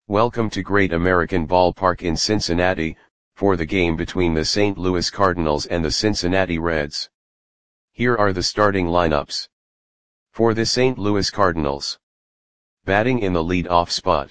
Welcome to Great American Ballpark in Cincinnati, for the game between the St. Louis Cardinals and the Cincinnati Reds. Here are the starting lineups. For the St. Louis Cardinals. Batting in the lead-off spot.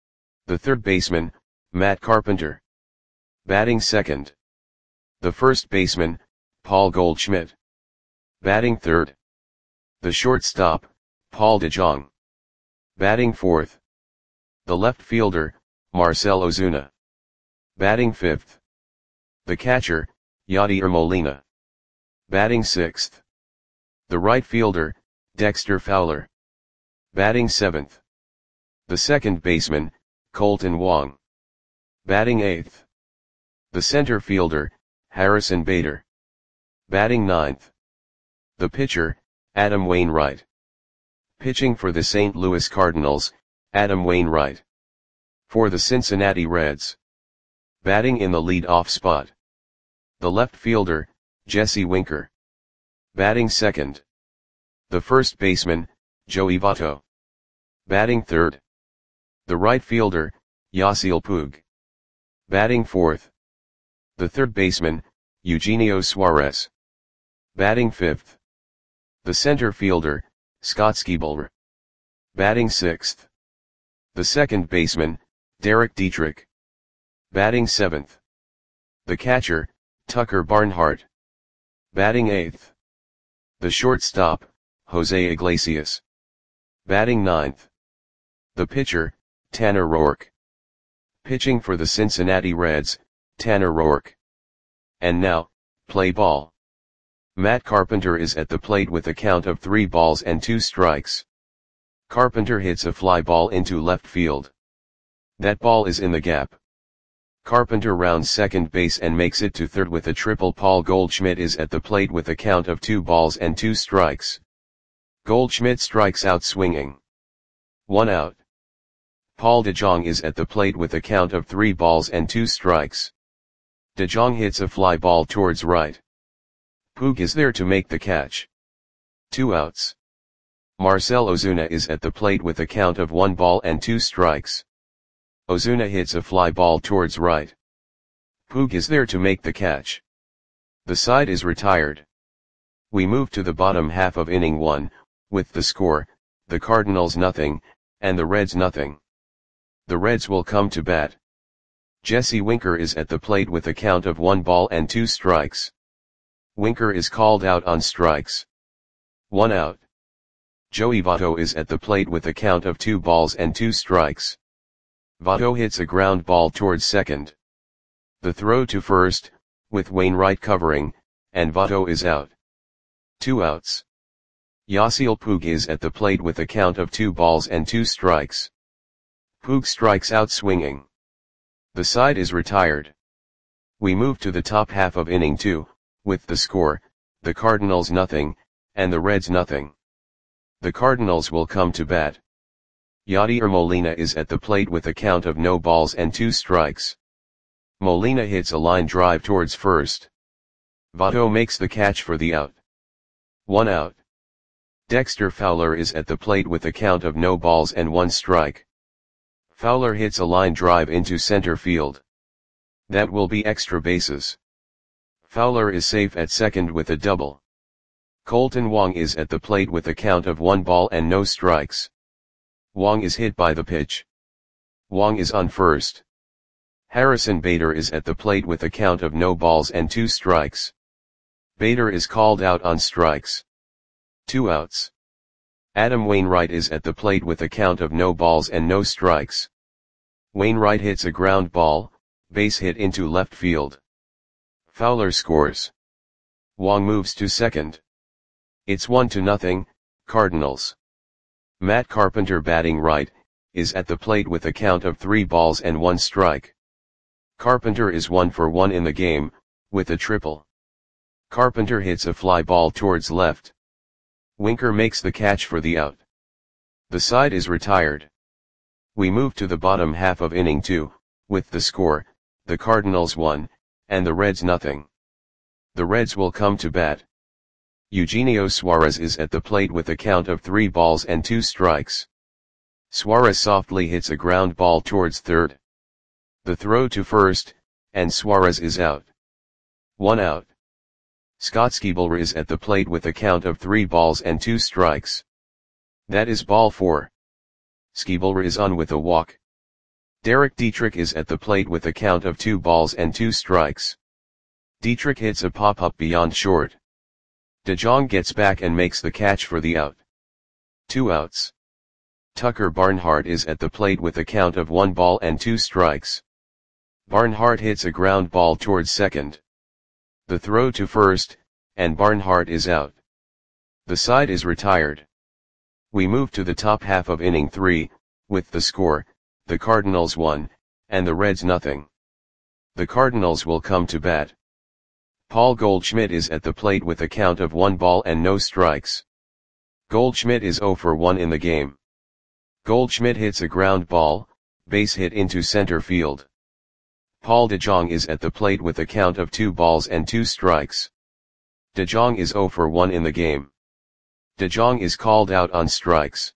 The third baseman, Matt Carpenter. Batting second. The first baseman, Paul Goldschmidt. Batting third. The shortstop, Paul DeJong. Batting fourth. The left fielder, Marcell Ozuna. Batting fifth. The catcher, Yadier Molina. Batting sixth. The right fielder, Dexter Fowler. Batting seventh. The second baseman, Kolten Wong. Batting eighth. The center fielder, Harrison Bader. Batting ninth. The pitcher, Adam Wainwright. Pitching for the St. Louis Cardinals, Adam Wainwright. For the Cincinnati Reds. Batting in the lead-off spot. The left fielder, Jesse Winker. Batting second. The first baseman, Joey Votto. Batting third. The right fielder, Yasiel Puig. Batting fourth. The third baseman, Eugenio Suarez. Batting fifth. The center fielder, Scott Skiebler. Batting sixth. The second baseman, Derek Dietrich. Batting seventh. The catcher, Tucker Barnhart. Batting eighth. The shortstop, Jose Iglesias. Batting ninth. The pitcher, Tanner Roark. Pitching for the Cincinnati Reds, Tanner Roark. And now, play ball. Matt Carpenter is at the plate with a count of 3 balls and 2 strikes. Carpenter hits a fly ball into left field. That ball is in the gap. Carpenter rounds second base and makes it to third with a triple. Paul Goldschmidt is at the plate with a count of 2 balls and 2 strikes. Goldschmidt strikes out swinging. 1 out. Paul DeJong is at the plate with a count of 3 balls and 2 strikes. DeJong hits a fly ball towards right. Puig is there to make the catch. 2 outs. Marcell Ozuna is at the plate with a count of 1 ball and 2 strikes. Ozuna hits a fly ball towards right. Puig is there to make the catch. The side is retired. We move to the bottom half of inning 1, with the score, the Cardinals nothing, and the Reds nothing. The Reds will come to bat. Jesse Winker is at the plate with a count of 1 ball and 2 strikes. Winker is called out on strikes. 1 out. Joey Votto is at the plate with a count of 2 balls and 2 strikes. Votto hits a ground ball towards second. The throw to first, with Wainwright covering, and Votto is out. 2 outs. Yasiel Puig is at the plate with a count of 2 balls and 2 strikes. Puig strikes out swinging. The side is retired. We move to the top half of inning 2, with the score, the Cardinals nothing, and the Reds nothing. The Cardinals will come to bat. Yadier Molina is at the plate with a count of no balls and 2 strikes. Molina hits a line drive towards first. Votto makes the catch for the out. 1 out. Dexter Fowler is at the plate with a count of no balls and 1 strike. Fowler hits a line drive into center field. That will be extra bases. Fowler is safe at second with a double. Kolten Wong is at the plate with a count of 1 ball and no strikes. Wong is hit by the pitch. Wong is on first. Harrison Bader is at the plate with a count of no balls and 2 strikes. Bader is called out on strikes. 2 outs. Adam Wainwright is at the plate with a count of no balls and no strikes. Wainwright hits a ground ball, base hit into left field. Fowler scores. Wong moves to second. It's 1-0, Cardinals. Matt Carpenter batting right, is at the plate with a count of 3 balls and 1 strike. Carpenter is 1 for 1 in the game, with a triple. Carpenter hits a fly ball towards left. Winker makes the catch for the out. The side is retired. We move to the bottom half of inning 2, with the score, the Cardinals 1, and the Reds nothing. The Reds will come to bat. Eugenio Suarez is at the plate with a count of 3 balls and 2 strikes. Suarez softly hits a ground ball towards third. The throw to first, and Suarez is out. 1 out. Scott Skiebler is at the plate with a count of 3 balls and 2 strikes. That is ball 4. Skiebler is on with a walk. Derek Dietrich is at the plate with a count of 2 balls and 2 strikes. Dietrich hits a pop-up beyond short. De Jong gets back and makes the catch for the out. 2 outs. Tucker Barnhart is at the plate with a count of 1 ball and 2 strikes. Barnhart hits a ground ball towards second. The throw to first, and Barnhart is out. The side is retired. We move to the top half of inning 3, with the score, the Cardinals 1, and the Reds nothing. The Cardinals will come to bat. Paul Goldschmidt is at the plate with a count of 1 ball and no strikes. Goldschmidt is 0 for 1 in the game. Goldschmidt hits a ground ball, base hit into center field. Paul de Jong is at the plate with a count of 2 balls and 2 strikes. De Jong is 0 for 1 in the game. De Jong is called out on strikes.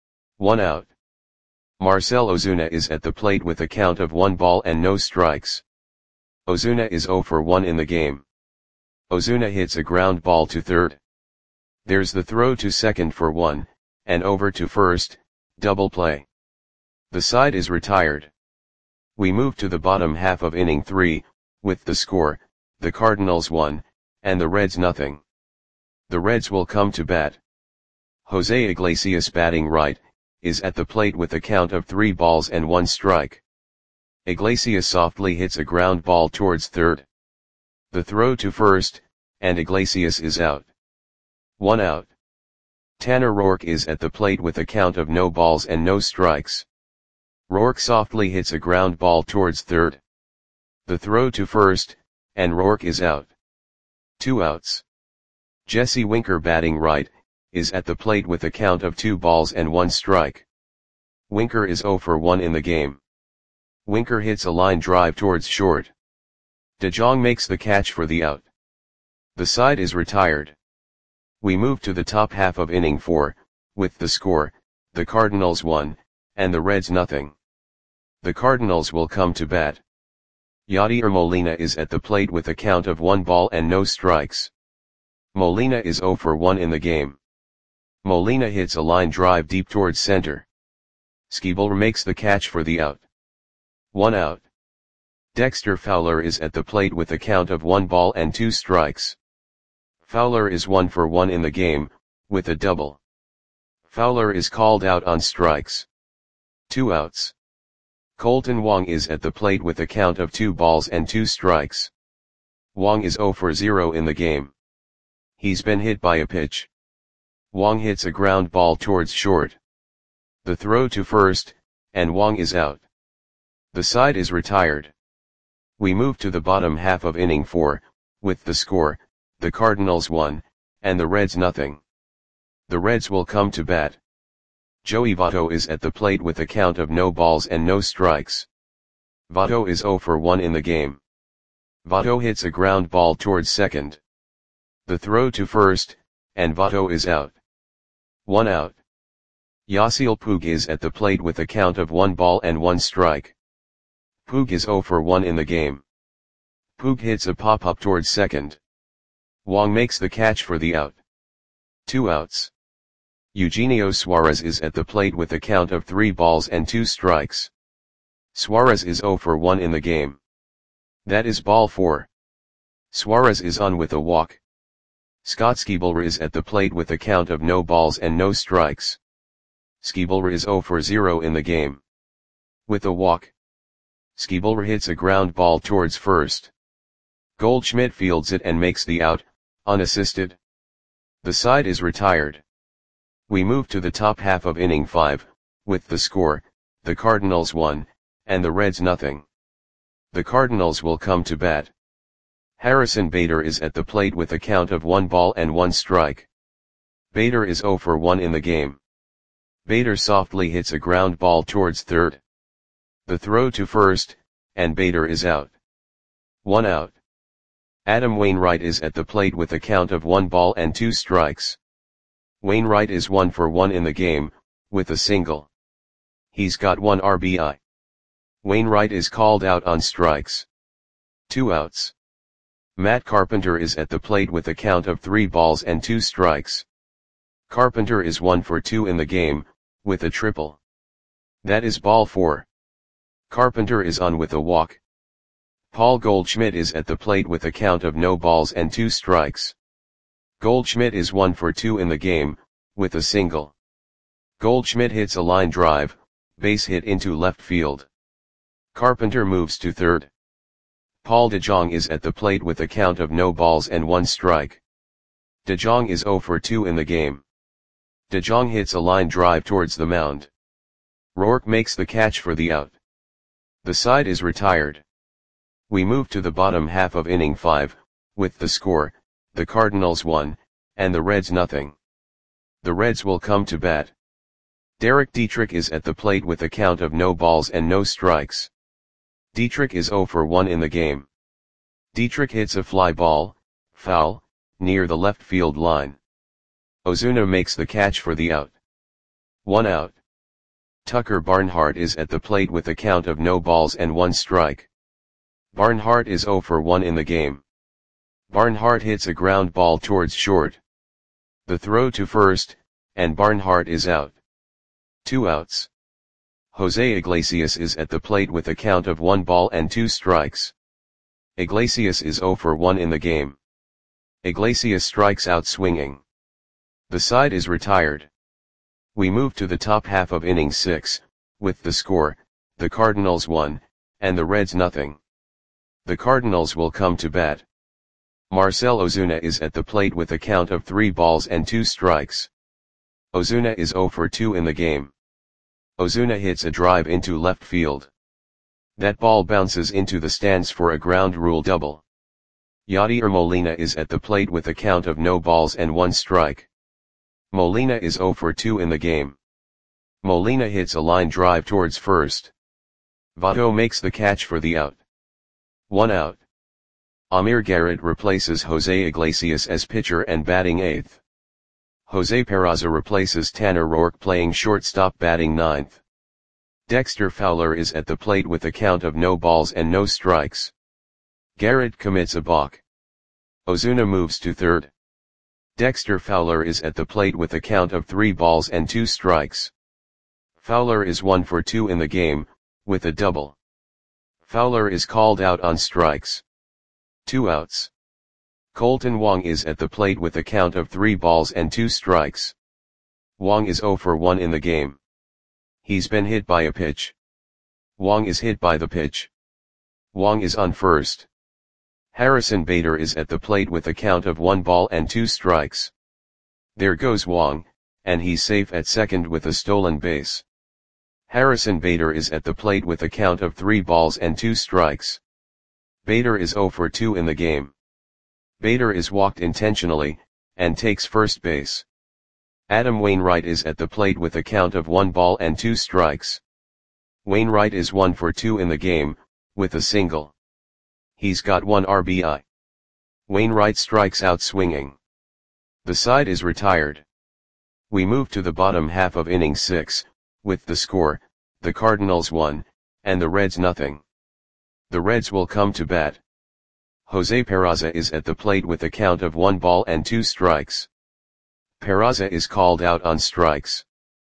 1 out. Marcell Ozuna is at the plate with a count of 1 ball and no strikes. Ozuna is 0 for 1 in the game. Ozuna hits a ground ball to third. There's the throw to second for 1, and over to first, double play. The side is retired. We move to the bottom half of inning 3, with the score, the Cardinals 1, and the Reds nothing. The Reds will come to bat. Jose Iglesias batting right, is at the plate with a count of 3 balls and 1 strike. Iglesias softly hits a ground ball towards third. The throw to first, and Iglesias is out. 1 out. Tanner Roark is at the plate with a count of no balls and no strikes. Roark softly hits a ground ball towards third. The throw to first, and Roark is out. 2 outs. Jesse Winker batting right, is at the plate with a count of 2 balls and 1 strike. Winker is 0 for 1 in the game. Winker hits a line drive towards short. De Jong makes the catch for the out. The side is retired. We move to the top half of inning 4, with the score, the Cardinals 1, and the Reds nothing. The Cardinals will come to bat. Yadier Molina is at the plate with a count of 1 ball and no strikes. Molina is 0 for 1 in the game. Molina hits a line drive deep towards center. Skiebler makes the catch for the out. 1 out. Dexter Fowler is at the plate with a count of 1 ball and 2 strikes. Fowler is 1 for 1 in the game, with a double. Fowler is called out on strikes. 2 outs. Colton Wong is at the plate with a count of 2 balls and 2 strikes. Wong is 0 for 0 in the game. He's been hit by a pitch. Wong hits a ground ball towards short. The throw to first, and Wong is out. The side is retired. We move to the bottom half of inning 4, with the score, the Cardinals 1, and the Reds nothing. The Reds will come to bat. Joey Votto is at the plate with a count of no balls and no strikes. Votto is 0 for 1 in the game. Votto hits a ground ball towards second. The throw to first, and Votto is out. 1 out. Yasiel Puig is at the plate with a count of 1 ball and 1 strike. Puig is 0 for 1 in the game. Puig hits a pop-up towards second. Wong makes the catch for the out. 2 outs. Eugenio Suarez is at the plate with a count of 3 balls and 2 strikes. Suarez is 0 for 1 in the game. That is ball 4. Suarez is on with a walk. Scott Skiebler is at the plate with a count of no balls and no strikes. Skiebler is 0 for 0 in the game. With a walk. Skiebler hits a ground ball towards first. Goldschmidt fields it and makes the out, unassisted. The side is retired. We move to the top half of inning 5, with the score, the Cardinals 1, and the Reds nothing. The Cardinals will come to bat. Harrison Bader is at the plate with a count of 1 ball and 1 strike. Bader is 0 for 1 in the game. Bader softly hits a ground ball towards third. The throw to first, and Bader is out. 1 out. Adam Wainwright is at the plate with a count of 1 ball and 2 strikes. Wainwright is 1 for 1 in the game, with a single. He's got 1 RBI. Wainwright is called out on strikes. 2 outs. Matt Carpenter is at the plate with a count of 3 balls and 2 strikes. Carpenter is 1 for 2 in the game, with a triple. That is ball 4. Carpenter is on with a walk. Paul Goldschmidt is at the plate with a count of no balls and 2 strikes. Goldschmidt is 1 for 2 in the game, with a single. Goldschmidt hits a line drive, base hit into left field. Carpenter moves to third. Paul DeJong is at the plate with a count of no balls and 1 strike. DeJong is 0 for 2 in the game. DeJong hits a line drive towards the mound. Rourke makes the catch for the out. The side is retired. We move to the bottom half of inning 5, with the score, the Cardinals 1, and the Reds nothing. The Reds will come to bat. Derek Dietrich is at the plate with a count of no balls and no strikes. Dietrich is 0 for 1 in the game. Dietrich hits a fly ball, foul, near the left field line. Ozuna makes the catch for the out. 1 out. Tucker Barnhart is at the plate with a count of no balls and 1 strike. Barnhart is 0 for 1 in the game. Barnhart hits a ground ball towards short. The throw to first, and Barnhart is out. 2 outs. Jose Iglesias is at the plate with a count of 1 ball and 2 strikes. Iglesias is 0 for 1 in the game. Iglesias strikes out swinging. The side is retired. We move to the top half of inning 6, with the score, the Cardinals 1, and the Reds nothing. The Cardinals will come to bat. Marcell Ozuna is at the plate with a count of 3 balls and 2 strikes. Ozuna is 0 for 2 in the game. Ozuna hits a drive into left field. That ball bounces into the stands for a ground rule double. Yadier Molina is at the plate with a count of no balls and 1 strike. Molina is 0 for 2 in the game. Molina hits a line drive towards first. Votto makes the catch for the out. 1 out. Amir Garrett replaces Jose Iglesias as pitcher and batting 8th. Jose Peraza replaces Tanner Rourke playing shortstop batting 9th. Dexter Fowler is at the plate with a count of no balls and no strikes. Garrett commits a balk. Ozuna moves to third. Dexter Fowler is at the plate with a count of 3 balls and 2 strikes. Fowler is 1 for 2 in the game, with a double. Fowler is called out on strikes. 2 outs. Colton Wong is at the plate with a count of 3 balls and 2 strikes. Wong is 0 for 1 in the game. He's been hit by a pitch. Wong is hit by the pitch. Wong is on first. Harrison Bader is at the plate with a count of 1 ball and 2 strikes. There goes Wong, and he's safe at second with a stolen base. Harrison Bader is at the plate with a count of 3 balls and 2 strikes. Bader is 0 for 2 in the game. Bader is walked intentionally, and takes first base. Adam Wainwright is at the plate with a count of 1 ball and 2 strikes. Wainwright is 1 for 2 in the game, with a single. He's got 1 RBI. Wainwright strikes out swinging. The side is retired. We move to the bottom half of inning 6, with the score, the Cardinals 1, and the Reds nothing. The Reds will come to bat. Jose Peraza is at the plate with a count of 1 ball and 2 strikes. Peraza is called out on strikes.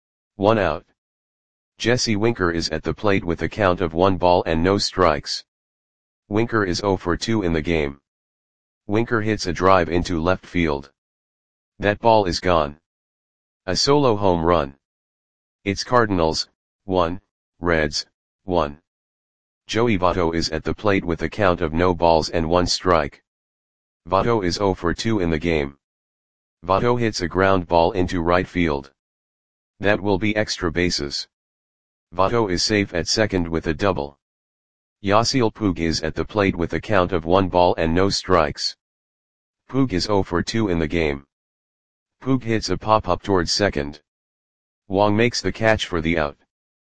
1 out. Jesse Winker is at the plate with a count of 1 ball and no strikes. Winker is 0 for 2 in the game. Winker hits a drive into left field. That ball is gone. A solo home run. It's Cardinals, 1, Reds, 1. Joey Votto is at the plate with a count of no balls and 1 strike. Votto is 0 for 2 in the game. Votto hits a ground ball into right field. That will be extra bases. Votto is safe at second with a double. Yasiel Puig is at the plate with a count of 1 ball and no strikes. Puig is 0 for 2 in the game. Puig hits a pop-up towards second. Wong makes the catch for the out.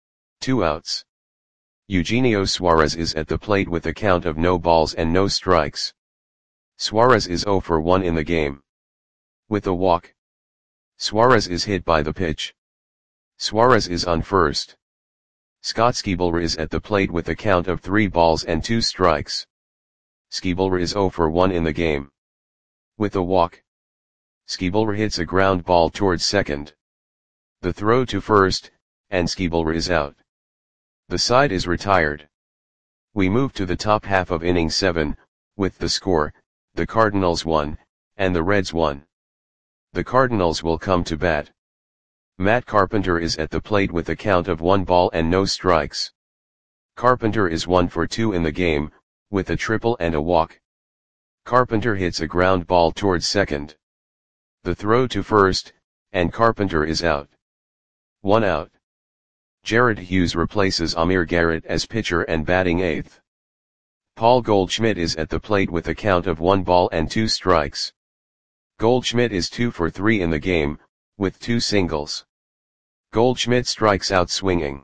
2 outs. Eugenio Suarez is at the plate with a count of no balls and no strikes. Suarez is 0 for 1 in the game. With a walk. Suarez is hit by the pitch. Suarez is on first. Scott Skiebler is at the plate with a count of 3 balls and 2 strikes. Skiebler is 0 for 1 in the game. With a walk, Skiebler hits a ground ball towards second. The throw to first, and Skiebler is out. The side is retired. We move to the top half of inning 7, with the score, the Cardinals 1, and the Reds 1. The Cardinals will come to bat. Matt Carpenter is at the plate with a count of 1 ball and no strikes. Carpenter is 1 for 2 in the game, with a triple and a walk. Carpenter hits a ground ball towards second. The throw to first, and Carpenter is out. 1 out. Jared Hughes replaces Amir Garrett as pitcher and batting 8th. Paul Goldschmidt is at the plate with a count of 1 ball and 2 strikes. Goldschmidt is 2 for 3 in the game, with 2 singles. Goldschmidt strikes out swinging.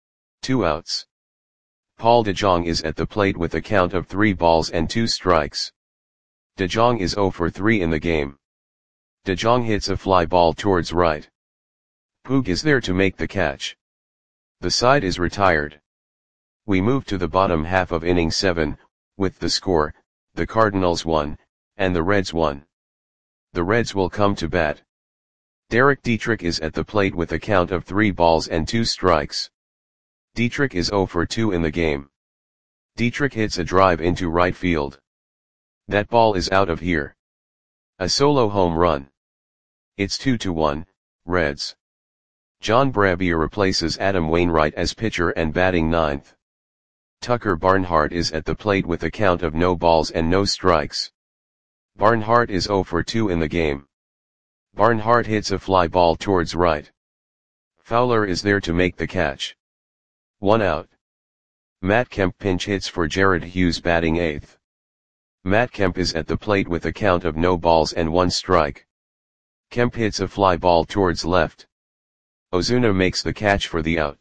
2 outs. Paul DeJong is at the plate with a count of 3 balls and 2 strikes. DeJong is 0 for 3 in the game. DeJong hits a fly ball towards right. Puig is there to make the catch. The side is retired. We move to the bottom half of inning 7, with the score, the Cardinals 1, and the Reds 1. The Reds will come to bat. Derek Dietrich is at the plate with a count of 3 balls and 2 strikes. Dietrich is 0 for 2 in the game. Dietrich hits a drive into right field. That ball is out of here. A solo home run. It's 2-1, Reds. John Brebbia replaces Adam Wainwright as pitcher and batting 9th. Tucker Barnhart is at the plate with a count of no balls and no strikes. Barnhart is 0 for 2 in the game. Barnhart hits a fly ball towards right. Fowler is there to make the catch. 1 out. Matt Kemp pinch hits for Jared Hughes batting 8th. Matt Kemp is at the plate with a count of no balls and 1 strike. Kemp hits a fly ball towards left. Ozuna makes the catch for the out.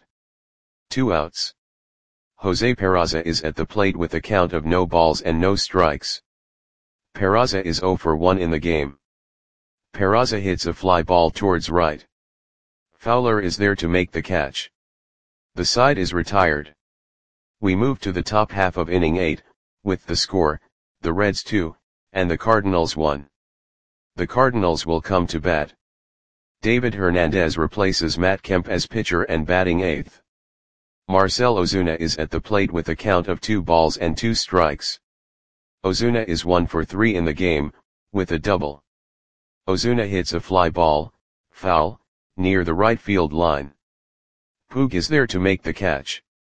2 outs. Jose Peraza is at the plate with a count of no balls and no strikes. Peraza is 0 for 1 in the game. Peraza hits a fly ball towards right. Fowler is there to make the catch. The side is retired. We move to the top half of inning 8, with the score, the Reds 2, and the Cardinals 1. The Cardinals will come to bat. David Hernandez replaces Matt Kemp as pitcher and batting 8th. Marcell Ozuna is at the plate with a count of 2 balls and 2 strikes. Ozuna is 1 for 3 in the game, with a double. Ozuna hits a fly ball, foul, near the right field line. Puig is there to make the catch.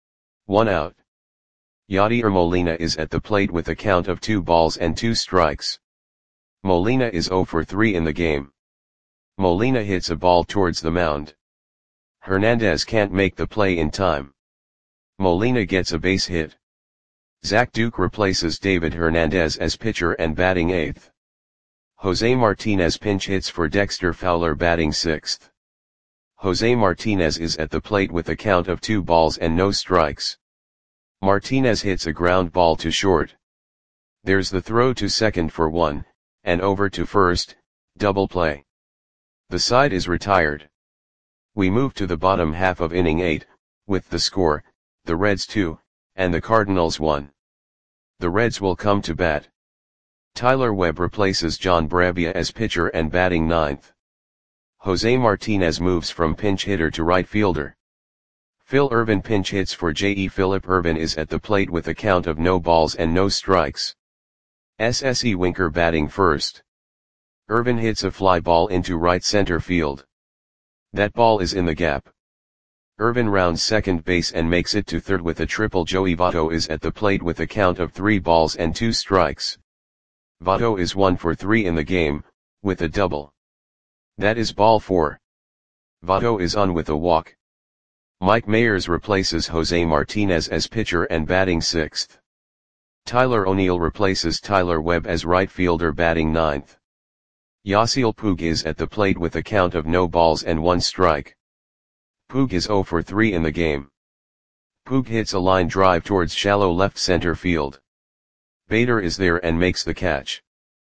1 out. Yadier Molina is at the plate with a count of 2 balls and 2 strikes. Molina is 0 for 3 in the game. Molina hits a ball towards the mound. Hernandez can't make the play in time. Molina gets a base hit. Zach Duke replaces David Hernandez as pitcher and batting 8th. Jose Martinez pinch hits for Dexter Fowler batting 6th. Jose Martinez is at the plate with a count of 2 balls and no strikes. Martinez hits a ground ball to short. There's the throw to second for 1, and over to first, double play. The side is retired. We move to the bottom half of inning 8, with the score, the Reds 2, and the Cardinals 1. The Reds will come to bat. Tyler Webb replaces John Brebbia as pitcher and batting 9th. Jose Martinez moves from pinch hitter to right fielder. Phil Ervin pinch hits for J.E. Philip Ervin is at the plate with a count of no balls and no strikes. S.S.E. Winker batting first. Ervin hits a fly ball into right center field. That ball is in the gap. Ervin rounds second base and makes it to third with a triple. Joey Votto is at the plate with a count of 3 balls and 2 strikes. Votto is 1 for 3 in the game, with a double. That is ball 4. Votto is on with a walk. Mike Mayers replaces Jose Martinez as pitcher and batting 6th. Tyler O'Neill replaces Tyler Webb as right fielder batting 9th. Yasiel Puig is at the plate with a count of no balls and 1 strike. Puig is 0 for 3 in the game. Puig hits a line drive towards shallow left center field. Bader is there and makes the catch.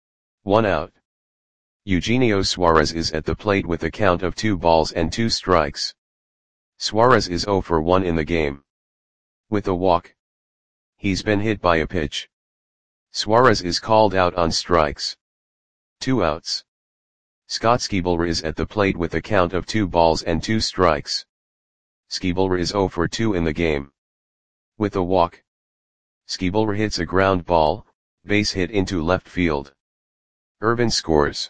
1 out. Eugenio Suarez is at the plate with a count of 2 balls and 2 strikes. Suarez is 0 for 1 in the game. With a walk. He's been hit by a pitch. Suarez is called out on strikes. 2 outs. Scott Schebler is at the plate with a count of 2 balls and 2 strikes. Schebler is 0 for 2 in the game. With a walk. Schebler hits a ground ball, base hit into left field. Irvin scores.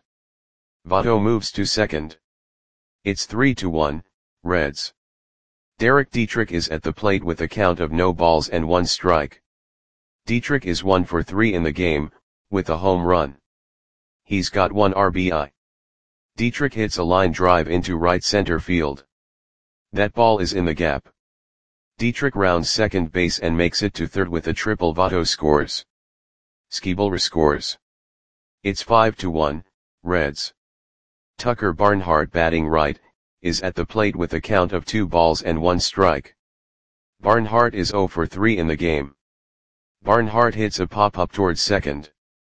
Votto moves to second. It's 3-1, Reds. Derek Dietrich is at the plate with a count of no balls and 1 strike. Dietrich is 1 for 3 in the game, with a home run. He's got 1 RBI. Dietrich hits a line drive into right center field. That ball is in the gap. Dietrich rounds second base and makes it to third with a triple. Votto scores. Schebler scores. It's 5-1, Reds. Tucker Barnhart, batting right, is at the plate with a count of 2 balls and 1 strike. Barnhart is 0 for 3 in the game. Barnhart hits a pop-up towards second.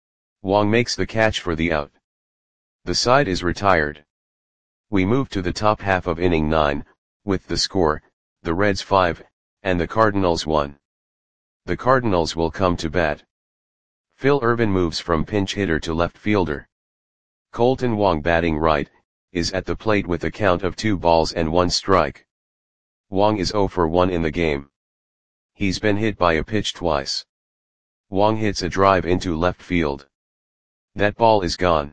Wong makes the catch for the out. The side is retired. We move to the top half of inning 9, with the score, the Reds 5, and the Cardinals 1. The Cardinals will come to bat. Phil Ervin moves from pinch hitter to left fielder. Colton Wong, batting right, is at the plate with a count of 2 balls and 1 strike. Wong is 0 for 1 in the game. He's been hit by a pitch twice. Wong hits a drive into left field. That ball is gone.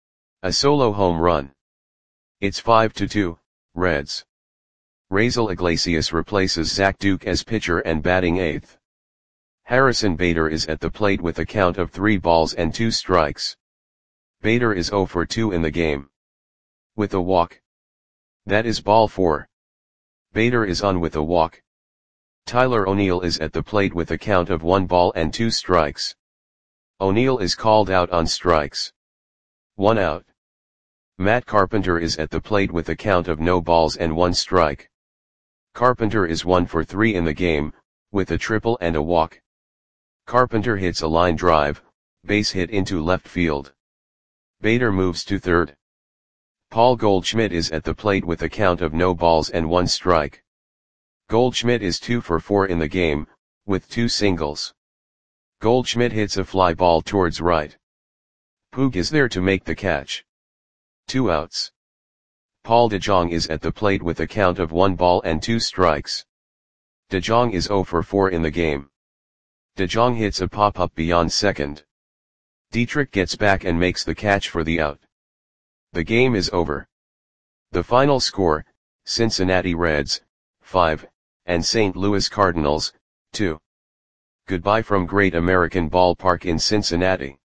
A solo home run. It's 5-2, Reds. Raisel Iglesias replaces Zach Duke as pitcher and batting 8th. Harrison Bader is at the plate with a count of 3 balls and 2 strikes. Bader is 0 for 2 in the game. With a walk. That is ball 4. Bader is on with a walk. Tyler O'Neill is at the plate with a count of 1 ball and 2 strikes. O'Neill is called out on strikes. 1 out. Matt Carpenter is at the plate with a count of no balls and 1 strike. Carpenter is 1 for 3 in the game, with a triple and a walk. Carpenter hits a line drive, base hit into left field. Bader moves to third. Paul Goldschmidt is at the plate with a count of no balls and 1 strike. Goldschmidt is 2 for 4 in the game, with 2 singles. Goldschmidt hits a fly ball towards right. Puig is there to make the catch. 2 outs. Paul DeJong is at the plate with a count of 1 ball and 2 strikes. DeJong is 0 for 4 in the game. DeJong hits a pop-up beyond second. Dietrich gets back and makes the catch for the out. The game is over. The final score, Cincinnati Reds, 5, and St. Louis Cardinals, 2. Goodbye from Great American Ballpark in Cincinnati.